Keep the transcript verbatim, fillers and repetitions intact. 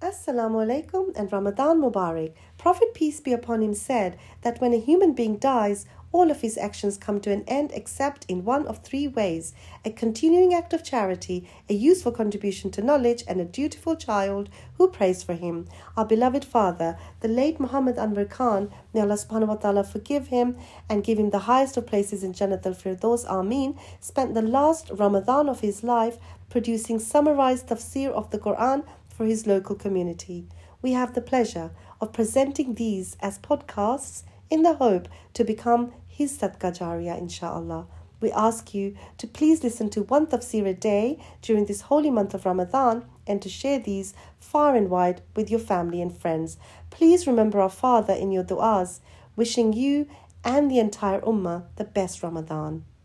Assalamu alaikum and Ramadan Mubarak. Prophet peace be upon him said that when a human being dies, all of his actions come to an end except in one of three ways: a continuing act of charity, a useful contribution to knowledge, and a dutiful child who prays for him. Our beloved father, the late Muhammad Anwar Khan, may Allah subhanahu wa ta'ala forgive him and give him the highest of places in Jannat al-Firdaus, Ameen, spent the last Ramadan of his life producing summarized tafsir of the Quran for his local community. We have the pleasure of presenting these as podcasts in the hope to become his Sadqa Jariyah, inshaAllah. We ask you to please listen to one tafsir a day during this holy month of Ramadan and to share these far and wide with your family and friends. Please remember our father in your du'as, wishing you and the entire ummah the best Ramadan.